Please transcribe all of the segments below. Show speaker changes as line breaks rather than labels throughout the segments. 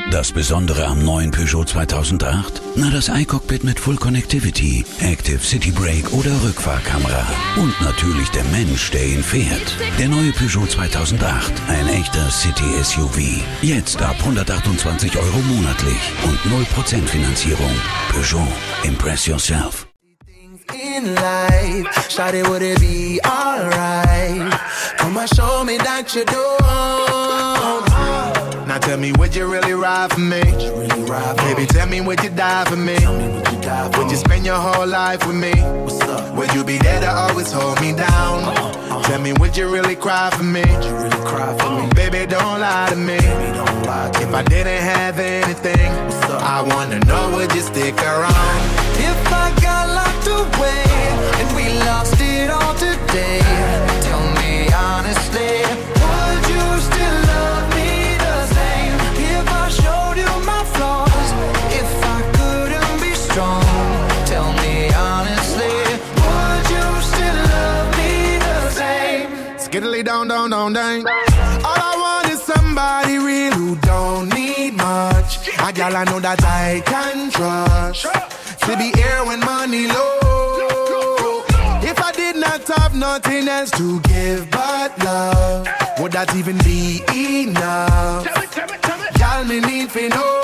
Das Besondere am neuen Peugeot 2008? Na, das iCockpit mit Full Connectivity, Active City Brake oder Rückfahrkamera. Und natürlich der Mensch, der ihn fährt. Der neue Peugeot 2008. Ein echter City-SUV. Jetzt ab 128 € monatlich und 0% Finanzierung. Peugeot. Impress yourself.
In life, shawty, would it be alright? Come on, show me that you don't. Now tell me, would you really ride for me? Baby, tell me, would you die for me? Would you spend your whole life with me? Would you be there to always hold me down? Tell me, would you really cry for me? Baby, don't lie to me. If I didn't have anything, I wanna know, would you stick around? If I got locked away and we lost it all today, tell me honestly, would you still love me the same? If I showed you my flaws, if I couldn't be strong, tell me honestly, would you still love me the same? Skiddly down, down, down, down. All I want is somebody real who don't need much. A girl I know that I can trust, to be here when money low. If I did not have nothing else to give but love, would that even be enough? Y'all me need to know.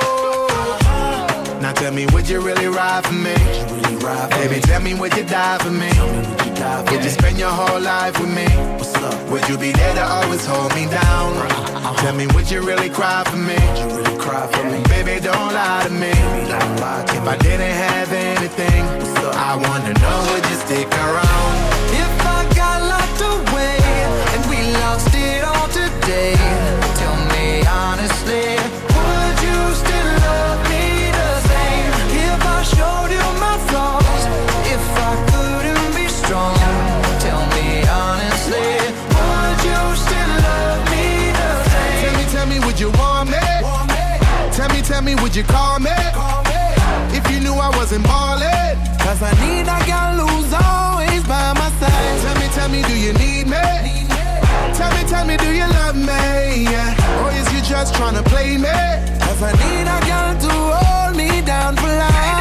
Now tell me, would you really ride for me? Baby, tell me, would you die for me? Would you spend your whole life with me? Would you be there to always hold me down? Tell me, would you really cry for me? Baby, don't lie to me. If I didn't have anything, I wanna know, would you stick around? If I got locked away and we lost it all today, tell me honestly, would you still love me the same? If I showed you my flaws, if I couldn't be strong, tell me honestly, would you still love me the same? Tell me, would you want me? Tell me, would you call me? If you knew I wasn't ballin', cause I need a girl who's always by my side. Tell me, do you need me? Tell me, do you love me? Yeah. Or is you just tryna play me? Cause I need a girl to hold me down for life.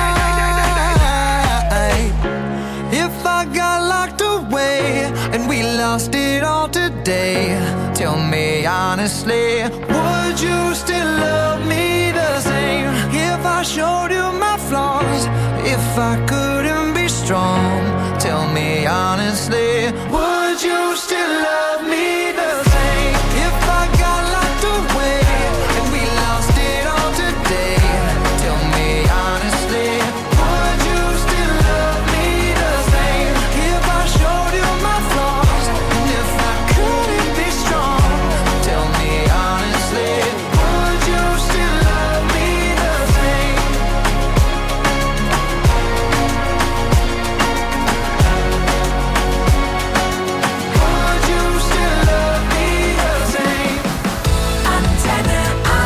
If I got locked away and we lost it all today, tell me honestly, would you still love me the same? If I showed you my flaws, if I couldn't be strong, tell me honestly, would you still love me the same? If I got locked away and we lost it all today, tell me honestly, would you still love me the same? If I showed you my flaws, and if I couldn't be strong, tell me honestly, would you still love me the same? Would you still love me the same?
Antenne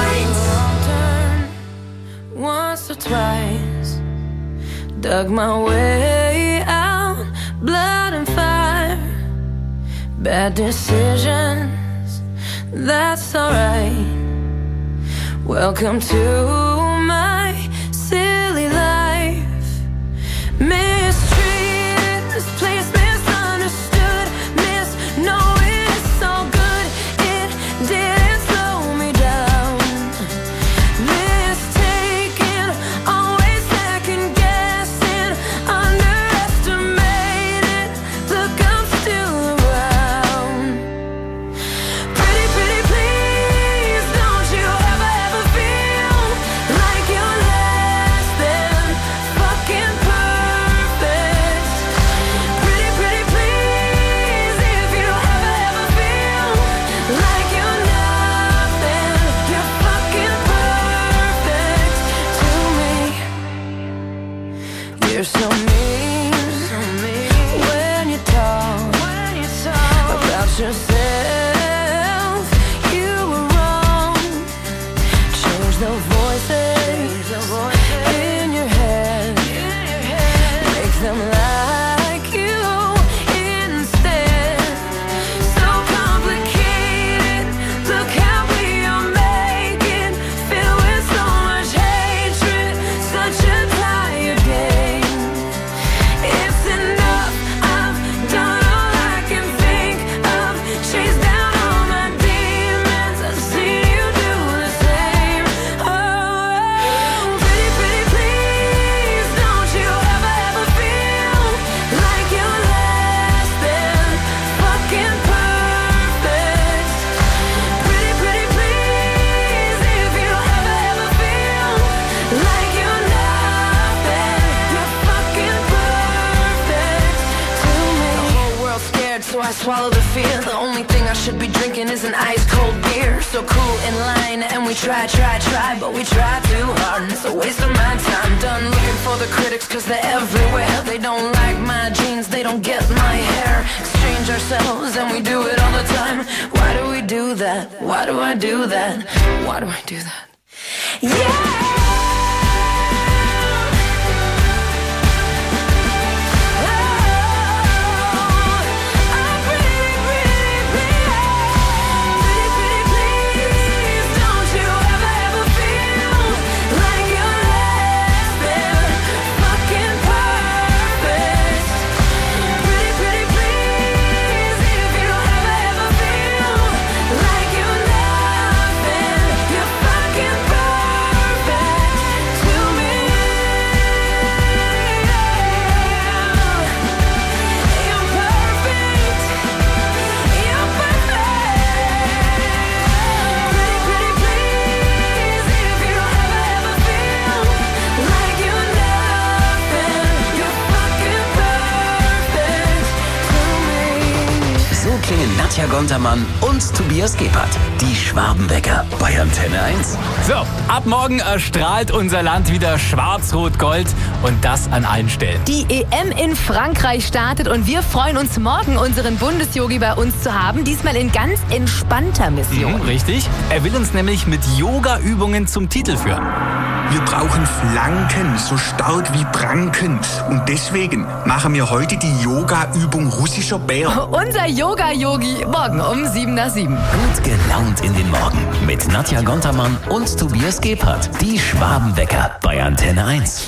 1. Once or twice, dug my way out, blood and fire, bad decisions, that's alright. Welcome to my silly life. Mistreated, this place misunderstood, knowing it's so good, it didn't slow me down. Mistaken, always second guessing, underestimated, look, I'm still around. Pretty, pretty please, don't you ever feel like you're less than fucking perfect. Pretty, pretty please, if you ever feel like you're nothing, you're fucking perfect to me. You're so mean when you talk about yourself. You were wrong. Change the voices in your head. Make them like you instead. So complicated. Look how we are making. Filled with swallow the fear. The only thing I should be drinking is an ice cold beer. So cool in line, and we try, but we try too hard, and it's a waste of my time. Done looking for the critics, cause they're everywhere. They don't like my jeans, they don't get my hair. Exchange ourselves, and we do it all the time. Why do we do that? Why do I do that? Why do I do that? Yeah!
Nadja Gontermann und Tobias Gebhardt. Die Schwabenwecker bei Antenne 1.
So, ab morgen erstrahlt unser Land wieder schwarz-rot-gold und das an allen Stellen.
Die EM in Frankreich startet und wir freuen uns morgen, unseren Bundesjogi bei uns zu haben. Diesmal in ganz entspannter Mission.
Richtig. Er will uns nämlich mit Yoga-Übungen zum Titel führen.
Wir brauchen Flanken, so stark wie prankend. Und deswegen machen wir heute die Yoga-Übung russischer Bär.
Unser Yoga-Yogi, morgen um 7:07.
Gut gelaunt in den Morgen mit Nadja Gontermann und Tobias Gebhardt. Die Schwabenwecker bei Antenne 1.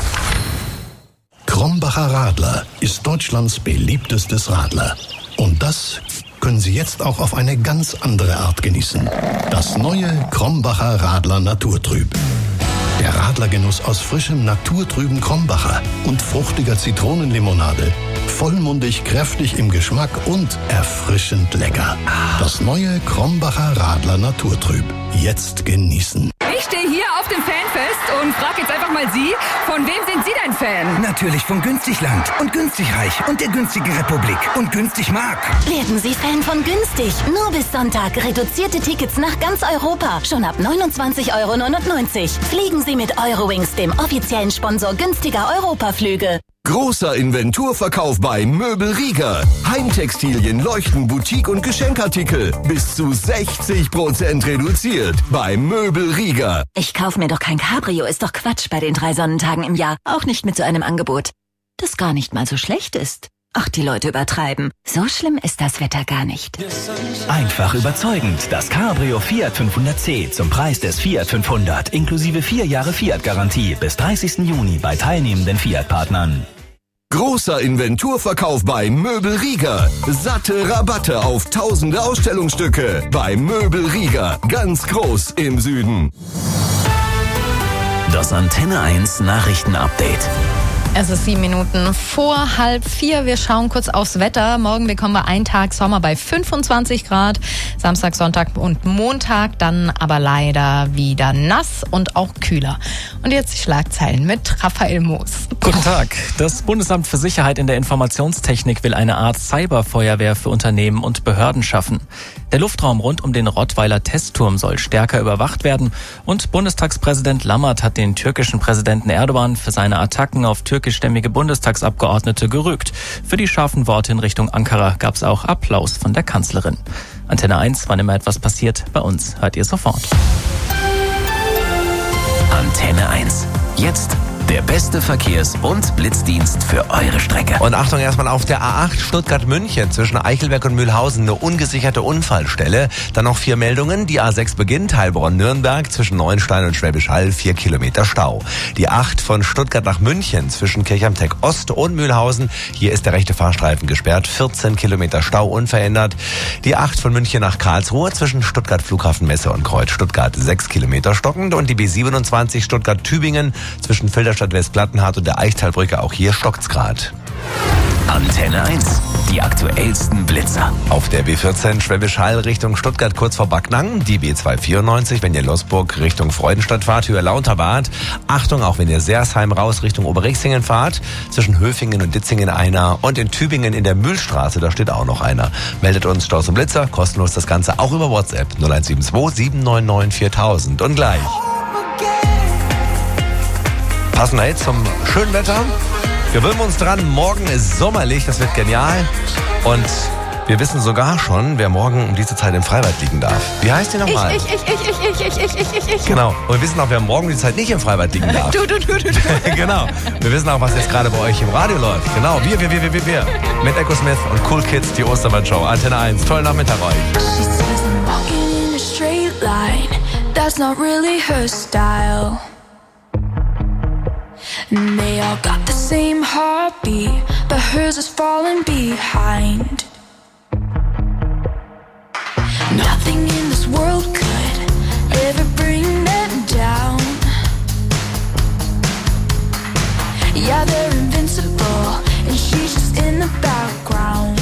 Krombacher Radler ist Deutschlands beliebtestes Radler. Und das können Sie jetzt auch auf eine ganz andere Art genießen. Das neue Krombacher Radler Naturtrüb. Der Radlergenuss aus frischem, naturtrüben Krombacher und fruchtiger Zitronenlimonade. Vollmundig, kräftig im Geschmack und erfrischend lecker. Das neue Krombacher Radler Naturtrüb. Jetzt genießen.
Ich stehe hier auf dem Fanfest und frage jetzt einfach mal Sie, von wem sind Sie denn Fan?
Natürlich von Günstigland und Günstigreich und der günstigen Republik und Günstigmark.
Werden Sie Fan von Günstig. Nur bis Sonntag reduzierte Tickets nach ganz Europa. Schon ab 29,99 €. Fliegen Sie mit Eurowings, dem offiziellen Sponsor günstiger Europaflüge.
Großer Inventurverkauf bei Möbel Rieger. Heimtextilien, Leuchten, Boutique und Geschenkartikel. Bis zu 60% reduziert bei Möbel Rieger.
Ich kauf mir doch kein Cabrio, ist doch Quatsch bei den 3 Sonnentagen im Jahr. Auch nicht mit so einem Angebot. Das gar nicht mal so schlecht ist. Ach, die Leute übertreiben. So schlimm ist das Wetter gar nicht.
Einfach überzeugend. Das Cabrio Fiat 500c zum Preis des Fiat 500 inklusive 4 Jahre Fiat-Garantie bis 30. Juni bei teilnehmenden Fiat-Partnern.
Großer Inventurverkauf bei Möbel Rieger. Satte Rabatte auf tausende Ausstellungsstücke bei Möbel Rieger. Ganz groß im Süden.
Das Antenne 1 Nachrichtenupdate.
Es ist 7 Minuten vor 3:30. Wir schauen kurz aufs Wetter. Morgen bekommen wir einen Tag Sommer bei 25 Grad. Samstag, Sonntag und Montag dann aber leider wieder nass und auch kühler. Und jetzt die Schlagzeilen mit Raphael Moos.
Guten Tag. Das Bundesamt für Sicherheit in der Informationstechnik will eine Art Cyberfeuerwehr für Unternehmen und Behörden schaffen. Der Luftraum rund um den Rottweiler Testturm soll stärker überwacht werden. Und Bundestagspräsident Lammert hat den türkischen Präsidenten Erdogan für seine Attacken auf türkischstämmige Bundestagsabgeordnete gerügt. Für die scharfen Worte in Richtung Ankara gab es auch Applaus von der Kanzlerin. Antenne 1, wann immer etwas passiert, bei uns hört ihr sofort.
Antenne 1. Jetzt der beste Verkehrs- und Blitzdienst für eure Strecke.
Und Achtung erstmal auf der A8 Stuttgart-München zwischen Eichelberg und Mühlhausen eine ungesicherte Unfallstelle. Dann noch 4 Meldungen. Die A6 beginnt Heilbronn-Nürnberg zwischen Neuenstein und Schwäbisch Hall 4 Kilometer Stau. Die 8 von Stuttgart nach München zwischen Kirchheim-Tech Ost und Mühlhausen. Hier ist der rechte Fahrstreifen gesperrt. 14 Kilometer Stau unverändert. Die 8 von München nach Karlsruhe zwischen Stuttgart Flughafen Messe und Kreuz Stuttgart 6 Kilometer stockend. Und die B27 Stuttgart-Tübingen zwischen Filderstadt Westplattenhardt und der Eichtalbrücke, auch hier stockt's grad.
Antenne 1. Die aktuellsten Blitzer.
Auf der B14 Schwäbisch Hall Richtung Stuttgart kurz vor Backnang. Die B294, wenn ihr Losburg Richtung Freudenstadt fahrt, Höhe Lauterbad. Achtung, auch wenn ihr Sersheim raus Richtung Oberriexingen fahrt. Zwischen Höfingen und Ditzingen einer. Und in Tübingen in der Mühlstraße, da steht auch noch einer. Meldet uns Staus und Blitzer. Kostenlos das Ganze auch über WhatsApp. 0172 799 4000. Und gleich. Passender Hit zum schönen Wetter. Wir gewöhnen uns dran, morgen ist sommerlich, das wird genial. Und wir wissen sogar schon, wer morgen um diese Zeit im Freibad liegen darf. Wie heißt die nochmal? Ich. Genau. Und wir wissen auch, wer morgen um die Zeit nicht im Freibad liegen darf. Du. Genau. Wir wissen auch, was jetzt gerade bei euch im Radio läuft. Genau. Wir. Mit Echo Smith und Cool Kids, die Ostermann-Show. Antenne 1. Tollen Nachmittag euch.
She says I'm walking in a straight line. That's not really her style. And they all got the same heartbeat, but hers is falling behind. Nothing in this world could ever bring them down. Yeah, they're invincible, and she's just in the background.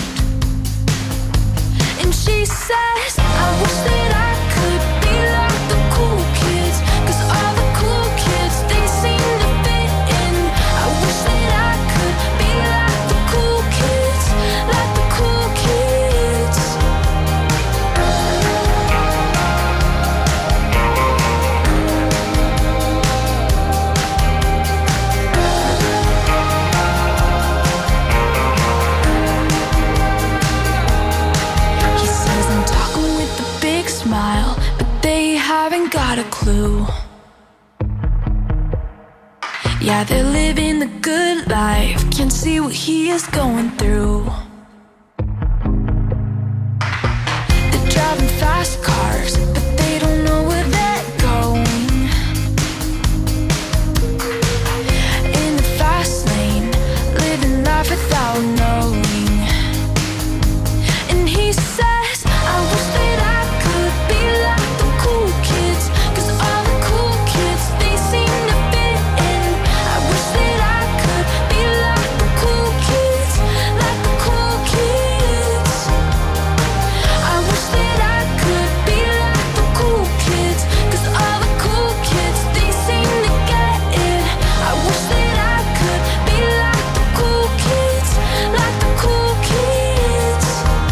And she says, I wish that I could be like the cool kids, 'cause all the cool kids, they seem to fit in. I wish that I could be like the cool kids, like the cool kids. He says I'm talking with a big smile, but they haven't got a clue. Yeah, they're living the good life, can't see what he is going through. They're driving fast cars, but they don't know where they're going. In the fast lane, living life without knowing. And he says, I wish that I could be like the cool kids, 'cause all the cool kids, they seem to fit in. I wish that I could be like the cool kids, like the cool kids. I wish that I could be like the cool kids, 'cause all the cool kids, they seem to get it. I wish that I could be like the cool kids, like the cool kids.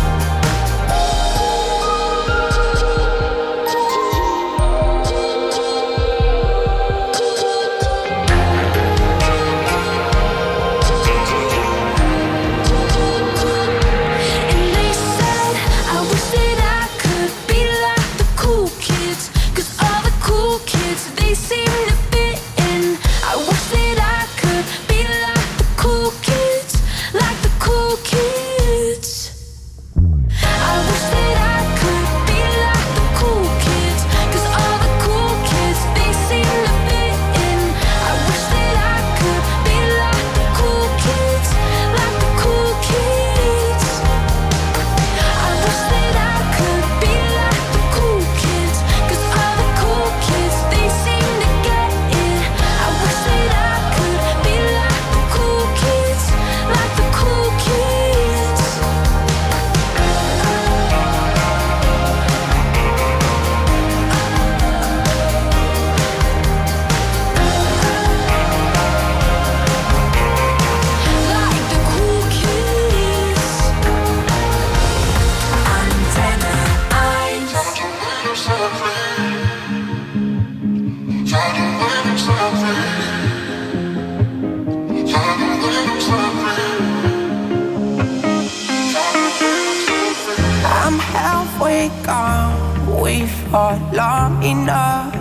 And they said, I wish that I could be like the cool kids, 'cause all the cool kids, they seem to fit in. I wish that I could be like the cool kids, like the cool kids. I wish that I could be like the cool kids, 'cause all the cool kids, they seem to fit in. I wish that I could be like the cool kids, like the cool kids. I wish that I could be like the cool kids, 'cause all the cool kids, they seem to get it. I wish that I could be like the cool kids, like the cool kids. Like the cool kids. Antenne 1.
I'm halfway gone. We fought long enough,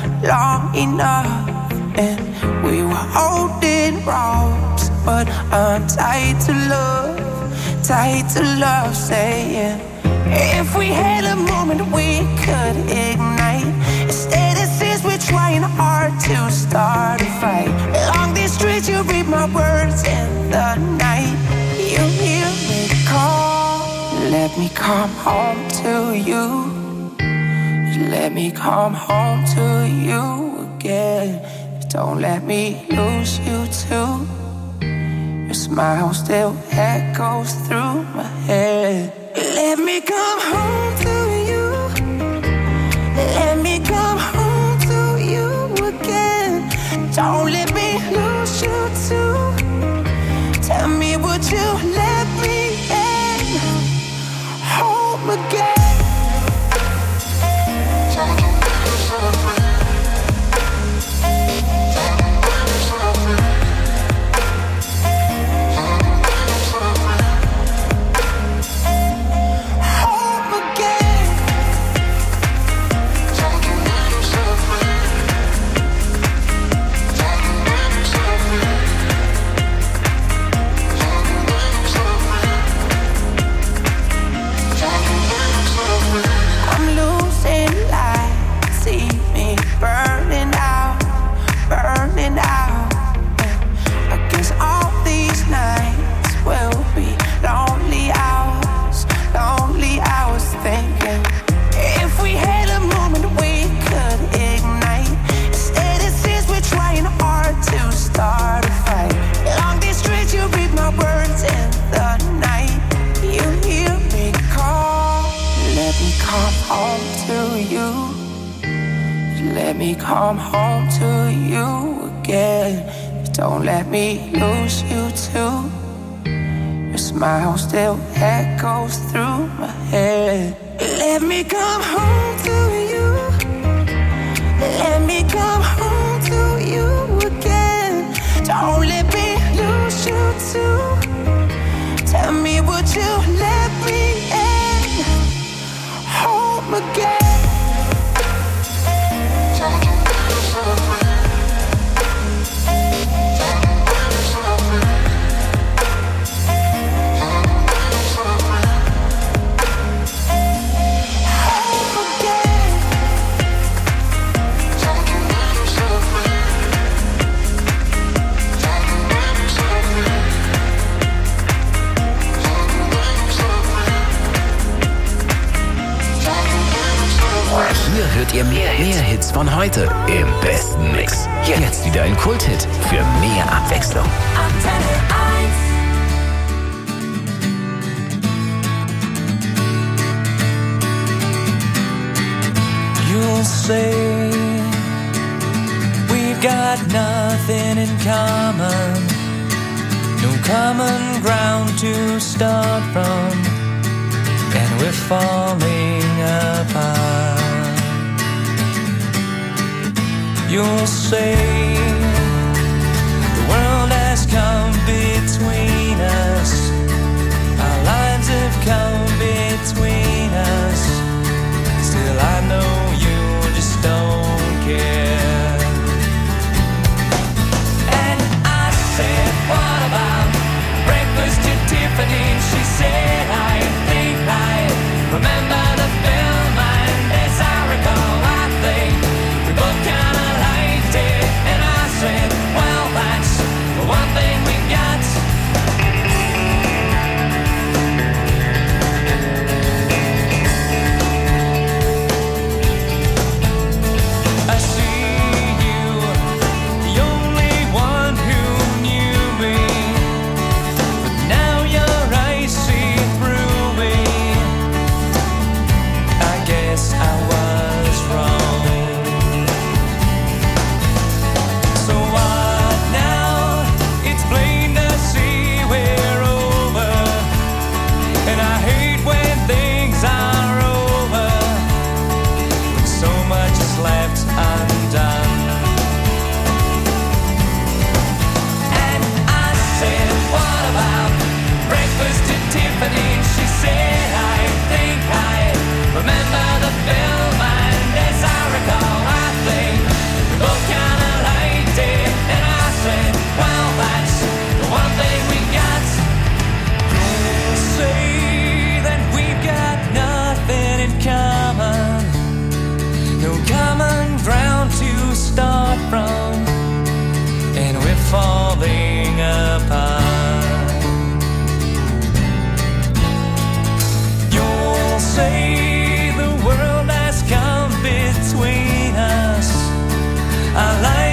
and we were holding ropes, but I'm tied to love, saying if we had a moment we could ignite. Instead it seems we're trying hard to start a fight. Along these streets you read my words in the night. You hear me call, let me come home to you. Let me come home to you again. Don't let me lose you too. Your smile still echoes through my head. Let me come home to you. Let me come home to you again. Don't let me lose you too. Tell me, would you let me in? Home again. Let me come home to you again. Don't let me lose you too. Your smile still echoes through my head. Let me come home to you. Let me come home to you again. Don't let me lose you too. Tell me, would you let me in? Home again.
Hier hört ihr mehr Hits von heute im besten Mix. Jetzt wieder ein Kulthit für mehr Abwechslung.
Antenne
1. You'll say we've got nothing in common, no common ground to start from, and we're falling apart. You'll say